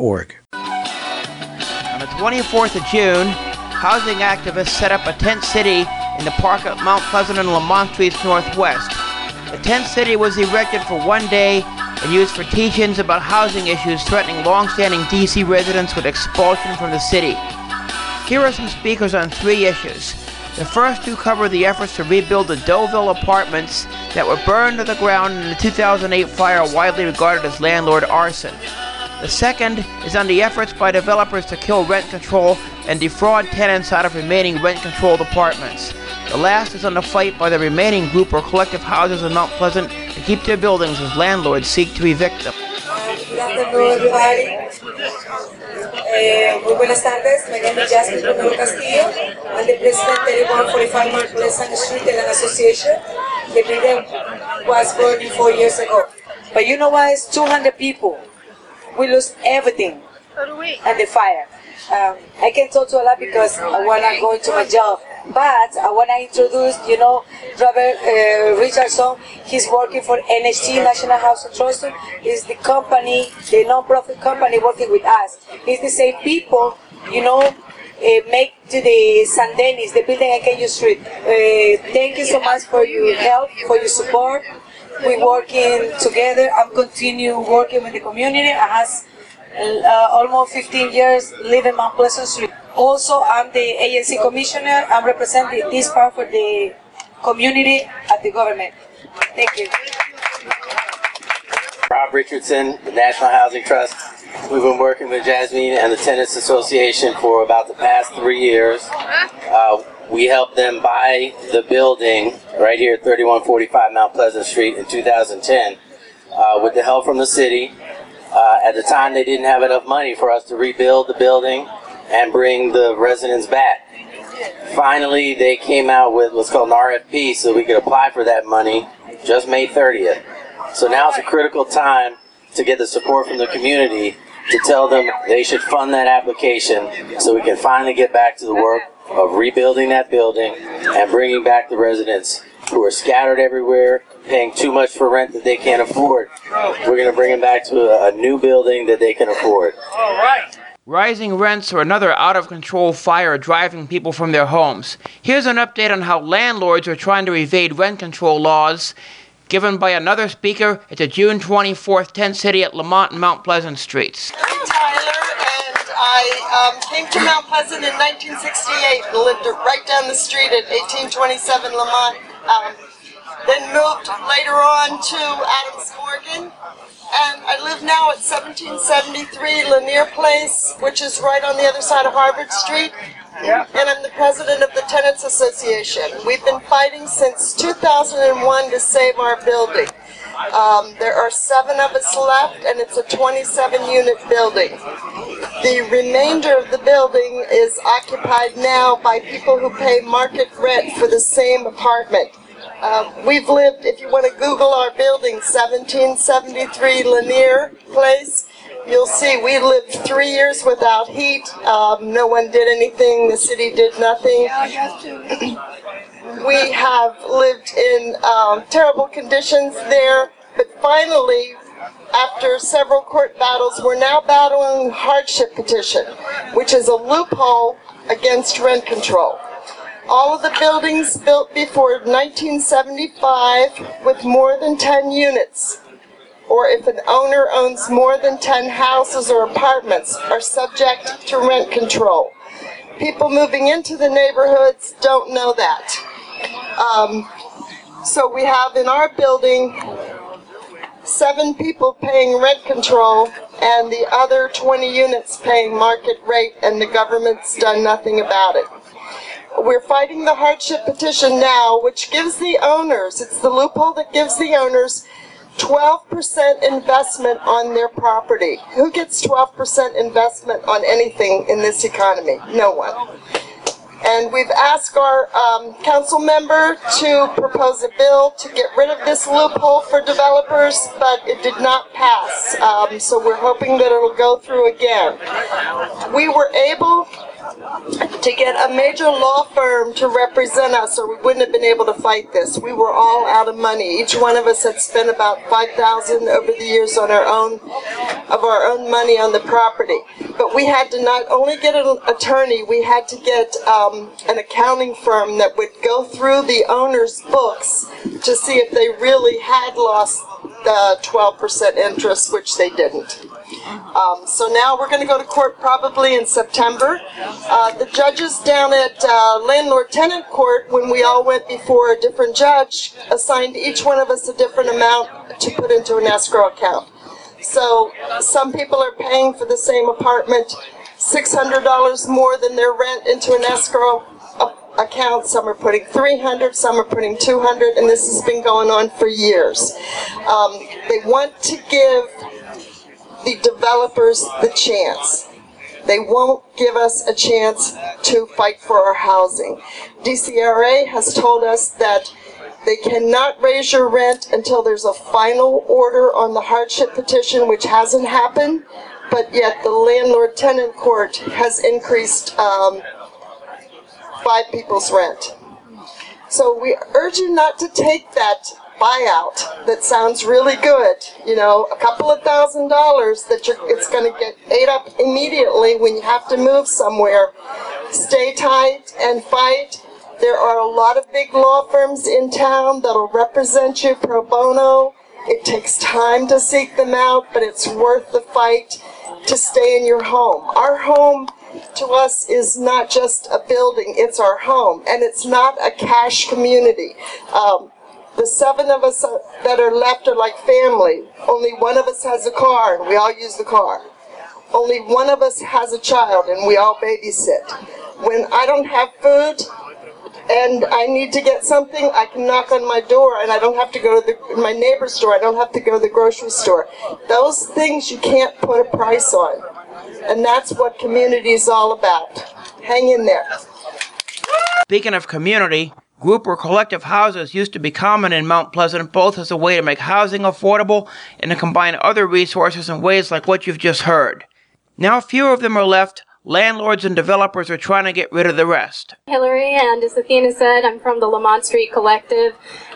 On the 24th of June, housing activists set up a tent city in the park at Mount Pleasant and Lamont Streets Northwest. The tent city was erected for one day and used for teach-ins about housing issues threatening long-standing D.C. residents with expulsion from the city. Here are some speakers on three issues. The first two cover the efforts to rebuild the Deauville apartments that were burned to the ground in the 2008 fire widely regarded as landlord arson. The second is on the efforts by developers to kill rent control and defraud tenants out of remaining rent-controlled apartments. The last is on the fight by the remaining group or collective houses in Mount Pleasant to keep their buildings as landlords seek to evict them. Good afternoon, everybody. Muy buenas tardes. My name is Jasmine Romero Castillo. I'm the president of 3145 Mount Pleasant Street Tenant Association. The building was burned 4 years ago. But you know why? It's 200 people. We lost everything at the fire. I can talk to a lot because I want to go into my job. But I want to introduce, Robert Richardson. He's working for NHT, National Housing Trust. He's the company, the non-profit company working with us. It's the same people, make to the San Denis, the building on Kenyon Street. Thank you so much for your help, for your support. We're working together. I'm continue working with the community. I have almost 15 years living on Pleasant Street. Also, I'm the ANC commissioner. I'm representing this part for the community at the government. Thank you. Rob Richardson, the National Housing Trust. We've been working with Jasmine and the Tenants Association for about the past 3 years. We helped them buy the building right here at 3145 Mount Pleasant Street in 2010 with the help from the city. At the time, they didn't have enough money for us to rebuild the building and bring the residents back. Finally, they came out with what's called an RFP so we could apply for that money just May 30th. So now it's a critical time to get the support from the community to tell them they should fund that application so we can finally get back to the work of rebuilding that building and bringing back the residents who are scattered everywhere, paying too much for rent that they can't afford. We're going to bring them back to a new building that they can afford. All right. Rising rents are another out-of-control fire driving people from their homes. Here's an update on how landlords are trying to evade rent control laws, given by another speaker at the June 24th tent city at Lamont and Mount Pleasant Streets. I'm Tyler, and I came to Mount Pleasant in 1968 and lived right down the street at 1827 Lamont. Then moved later on to Adams Morgan. And I live now at 1773 Lanier Place, which is right on the other side of Harvard Street. And I'm the president of the Tenants Association. We've been fighting since 2001 to save our building. There are 7 of us left, and it's a 27-unit building. The remainder of the building is occupied now by people who pay market rent for the same apartment. We've lived, if you want to Google our building, 1773 Lanier Place, you'll see we lived 3 years without heat. No one did anything. The city did nothing. We have lived in terrible conditions there, but finally, after several court battles, we're now battling hardship petition, which is a loophole against rent control. All of the buildings built before 1975 with more than 10 units, or if an owner owns more than 10 houses or apartments, are subject to rent control. People moving into the neighborhoods don't know that. So we have in our building 7 people paying rent control and the other 20 units paying market rate, and the government's done nothing about it. We're fighting the hardship petition now, which gives the owners, it's the loophole that gives the owners 12% investment on their property. Who gets 12% investment on anything in this economy? No one. And we've asked our council member to propose a bill to get rid of this loophole for developers, but it did not pass. So we're hoping that it'll go through again. We were able to get a major law firm to represent us, or we wouldn't have been able to fight this. We were all out of money. Each one of us had spent about $5,000 over the years on our own money on the property. But we had to not only get an attorney, we had to get an accounting firm that would go through the owner's books to see if they really had lost the 12% interest, which they didn't. So now we're going to go to court probably in September. The judges down at landlord-tenant court, when we all went before a different judge, assigned each one of us a different amount to put into an escrow account. So some people are paying for the same apartment $600 more than their rent into an escrow account. Some are putting $300, some are putting $200, and this has been going on for years. They want to give the developers the chance. They won't give us a chance to fight for our housing. DCRA has told us that they cannot raise your rent until there's a final order on the hardship petition, which hasn't happened, but yet the landlord-tenant court has increased 5 people's rent. So we urge you not to take that buyout that sounds really good, you know, a couple of $1,000s that it's going to get ate up immediately when you have to move somewhere. Stay tight and fight. There are a lot of big law firms in town that'll represent you pro bono. It takes time to seek them out, but it's worth the fight to stay in your home. Our home to us is not just a building, it's our home, and it's not a cash community. The 7 of us that are left are like family. Only one of us has a car, and we all use the car. Only one of us has a child, and we all babysit. When I don't have food and I need to get something, I can knock on my door, and I don't have to go to my neighbor's store. I don't have to go to the grocery store. Those things you can't put a price on, and that's what community is all about. Hang in there. Speaking of community, group or collective houses used to be common in Mount Pleasant, both as a way to make housing affordable and to combine other resources in ways like what you've just heard. Now fewer of them are left. Landlords and developers are trying to get rid of the rest. Hillary, and as Athena said, I'm from the Lamont Street Collective.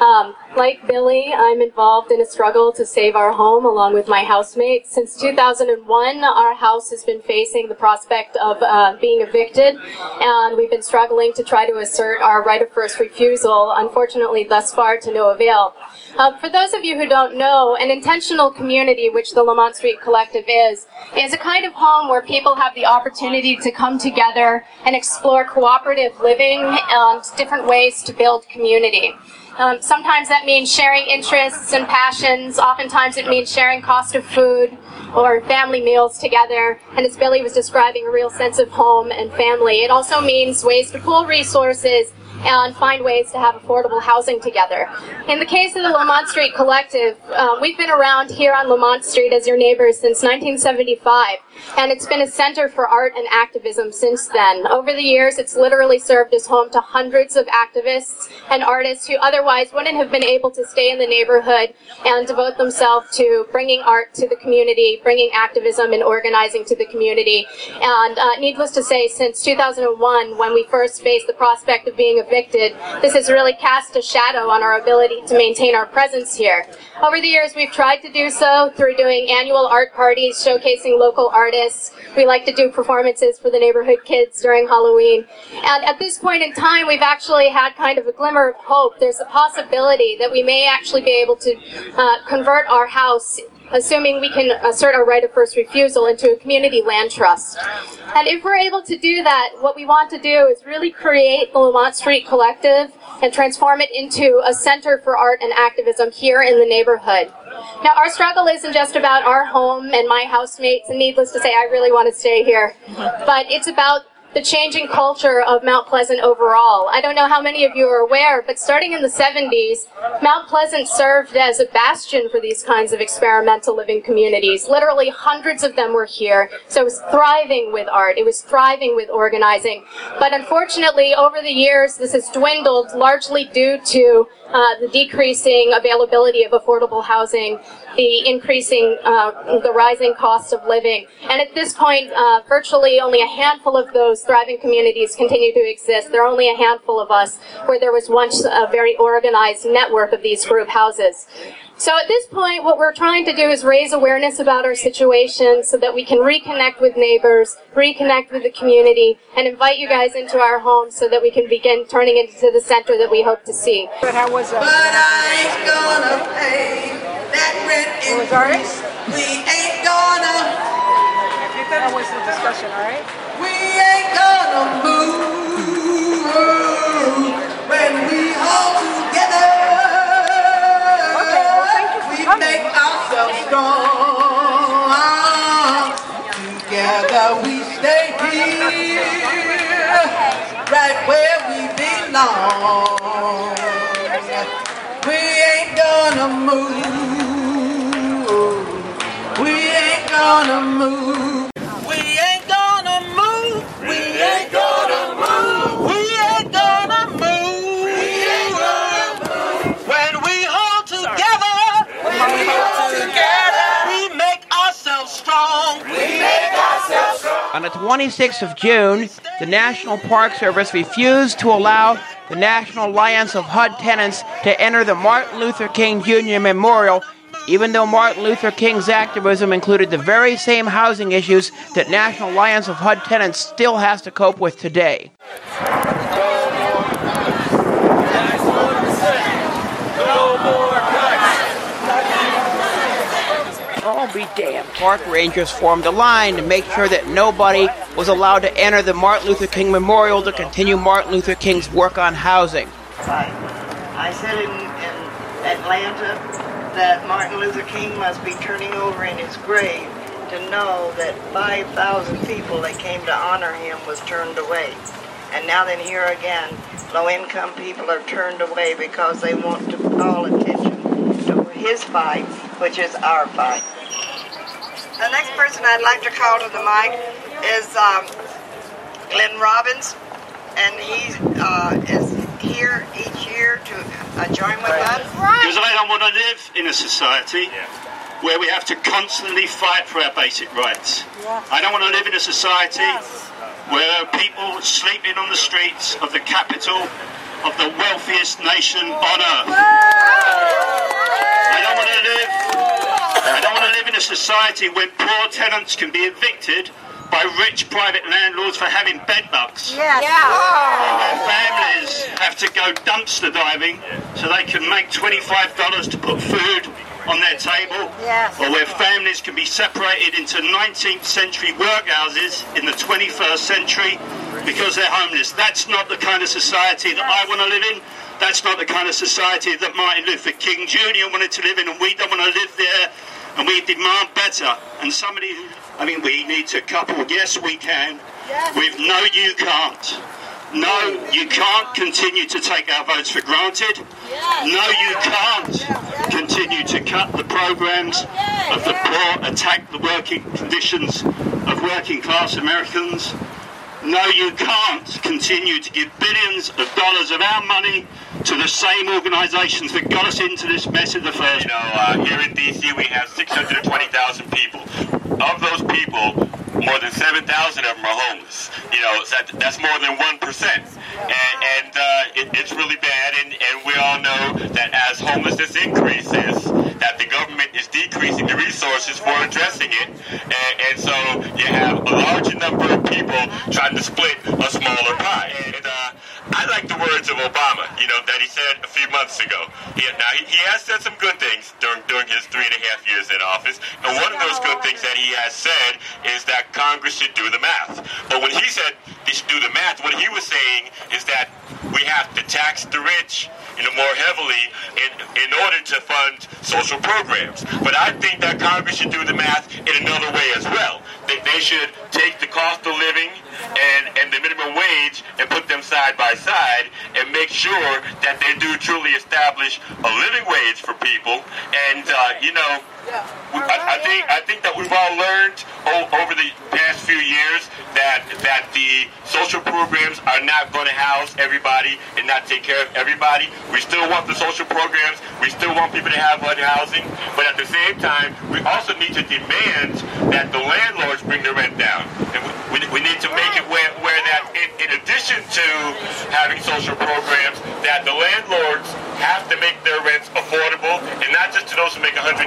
Like Billy, I'm involved in a struggle to save our home along with my housemates. Since 2001, our house has been facing the prospect of being evicted, and we've been struggling to try to assert our right of first refusal, unfortunately thus far to no avail. For those of you who don't know, an intentional community, which the Lamont Street Collective is a kind of home where people have the opportunity to come together and explore cooperative living and different ways to build community. Sometimes that means sharing interests and passions. Oftentimes it means sharing cost of food or family meals together. And as Billy was describing, a real sense of home and family. It also means ways to pool resources and find ways to have affordable housing together. In the case of the Lamont Street Collective, we've been around here on Lamont Street as your neighbors since 1975, and it's been a center for art and activism since then. Over the years, it's literally served as home to hundreds of activists and artists who otherwise wouldn't have been able to stay in the neighborhood and devote themselves to bringing art to the community, bringing activism and organizing to the community. And needless to say, since 2001, when we first faced the prospect of being evicted, this has really cast a shadow on our ability to maintain our presence here. Over the years, we've tried to do so through doing annual art parties showcasing local artists. We like to do performances for the neighborhood kids during Halloween. And at this point in time, we've actually had kind of a glimmer of hope. There's a possibility that we may actually be able to convert our house, assuming we can assert our right of first refusal, into a community land trust. And if we're able to do that, what we want to do is really create the Lamont Street Collective and transform it into a center for art and activism here in the neighborhood. Now, our struggle isn't just about our home and my housemates, and needless to say, I really want to stay here, but it's about the changing culture of Mount Pleasant overall. I don't know how many of you are aware, but starting in the 70s, Mount Pleasant served as a bastion for these kinds of experimental living communities. Literally hundreds of them were here, so it was thriving with art, it was thriving with organizing. But unfortunately, over the years, this has dwindled largely due to the decreasing availability of affordable housing, the increasing, the rising cost of living. And at this point, virtually only a handful of those thriving communities continue to exist. There are only a handful of us where there was once a very organized network of these group houses. So at this point, what we're trying to do is raise awareness about our situation so that we can reconnect with neighbors, reconnect with the community, and invite you guys into our homes so that we can begin turning it into the center that we hope to see. But how was that? But I ain't gonna pay that rent increase. We ain't gonna. That was the discussion, all right? We ain't gonna move when we all together. We make ourselves strong. Together we stay here, right where we belong. We ain't gonna move. We ain't gonna move. We ain't gonna move. We ain't gonna move. We ain't gonna move. We ain't gonna move. When we hold together. We make ourselves strong. We make ourselves strong. On the 26th of June, the National Park Service refused to allow the National Alliance of HUD tenants to enter the Martin Luther King Jr. Memorial, even though Martin Luther King's activism included the very same housing issues that National Alliance of HUD tenants still has to cope with today. Oh, be damned. Park rangers formed a line to make sure that nobody was allowed to enter the Martin Luther King Memorial to continue Martin Luther King's work on housing. I said in Atlanta that Martin Luther King must be turning over in his grave to know that 5,000 people that came to honor him was turned away. And now then here again, low-income people are turned away because they want to call attention to his fight, which is our fight. The next person I'd like to call to the mic is Glenn Robbins, and he is here each year to join with us. Because I don't want to live in a society where we have to constantly fight for our basic rights. I don't want to live in a society where people sleeping on the streets of the capital of the wealthiest nation on earth. I don't want to live in a society where poor tenants can be evicted by rich private landlords for having bedbugs. Where families have to go dumpster diving so they can make $25 to put food on their table, or where families can be separated into 19th century workhouses in the 21st century because they're homeless. That's not the kind of society that I want to live in. That's not the kind of society that Martin Luther King Jr. wanted to live in, and we don't want to live there, and we demand better. And somebody who, we need to couple, yes we can, with no you can't. No, you can't continue to take our votes for granted. No, you can't continue to cut the programs of the poor, attack the working conditions of working class Americans. No, you can't continue to give billions of dollars of our money to the same organizations that got us into this mess in the first place. Here in D.C. we have 620,000 people. Of those people, more than 7,000 of them are homeless. So that's more than 1%. And it's really bad. And we all know that as homelessness increases, that the government is decreasing the resources for addressing it. And so you have a larger number of people trying to split a smaller pie. And I like the word words of Obama, that he said a few months ago. He has said some good things during his 3.5 years in office, and one of those good things that he has said is that Congress should do the math. But when he said they should do the math, what he was saying is that we have to tax the rich more heavily in order to fund social programs. But I think that Congress should do the math in another way as well. They should take the cost of living and the minimum wage and put them side by side and make sure that they do truly establish a living wage for people. And I think that we've all learned over the past few years that the social programs are not going to house everybody and not take care of everybody. We still want the social programs. We still want people to have housing. But at the same time, we also need to demand that the landlords bring the rent down. And we need to make it where that in addition to having social programs, that the landlords have to make their rents affordable, and not just to those who make $100,000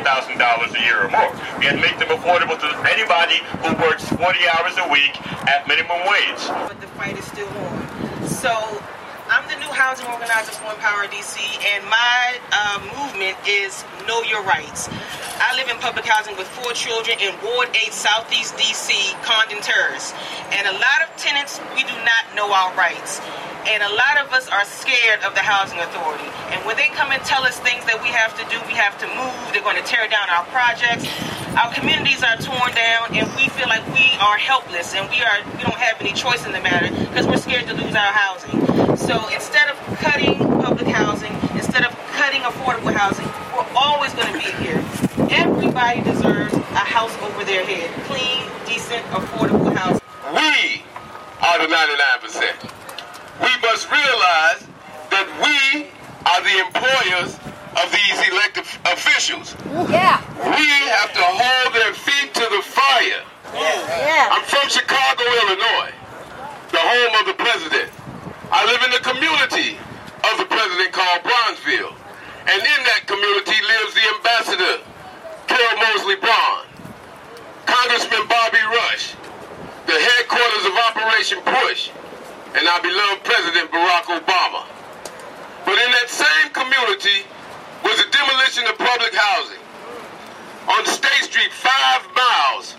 a year or more. We have to make them affordable to anybody who works 40 hours a week at minimum wage. But the fight is still on. So I'm the new housing organizer for Empower DC, and my movement is Know Your Rights. I live in public housing with 4 children in Ward 8, Southeast DC, Condon Terrace. And a lot of tenants, we do not know our rights. And a lot of us are scared of the housing authority. And when they come and tell us things that we have to do, we have to move, they're going to tear down our projects. Our communities are torn down, and we feel like we are helpless, and we don't have any choice in the matter because we're scared to lose our housing. So instead of cutting public housing, instead of cutting affordable housing, we're always going to be here. Everybody deserves a house over their head. Clean, decent, affordable housing. We are the 99%. We must realize that we are the employers of these elected officials. Yeah. We have to hold their feet to the fire. Yeah. I'm from Chicago, Illinois, the home of the president. I live in the community of the president called Bronzeville. And in that community lives the ambassador, Carol Mosley Braun, Congressman Bobby Rush, the headquarters of Operation Push, and our beloved President Barack Obama. But in that same community was the demolition of public housing. On State Street, 5 miles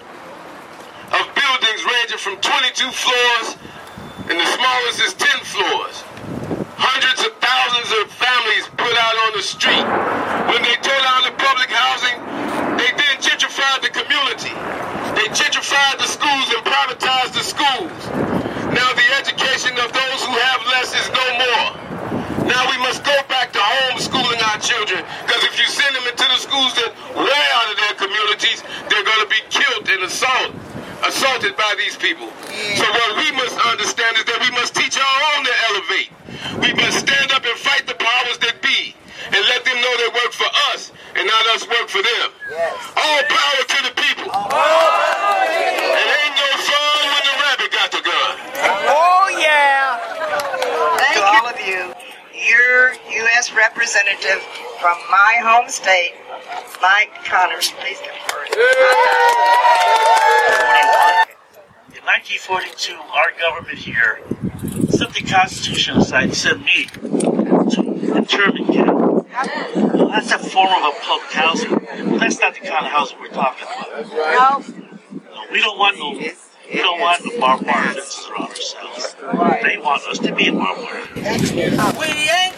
of buildings ranging from 22 floors, and the smallest is 10 floors. Hundreds of thousands of families put out on the street. When they tore down the public housing, they then gentrified the community. They gentrified the schools and privatized the schools. Now the education of those who have less is no more. Now we must go back to homeschooling our children, because if you send them into the schools that way out of their communities, they're going to be killed and assaulted by these people. So what we must understand is that we must teach our own to elevate. We must stand up and fight the powers that be and let them know they work for us and not us work for them. All power to the people. It ain't no fun when the rabbit got the gun. Oh, yeah. Thank you. All of you. Your U.S. representative from my home state, Mike Connors. Please come forward. In 1942, our government here set the Constitution aside, sent me to internment camp. Well, that's a form of a public housing. Well, that's not the kind of housing we're talking about. No, we don't want no barbed wire fences around ourselves. They want us to be a barbed wire. We ain't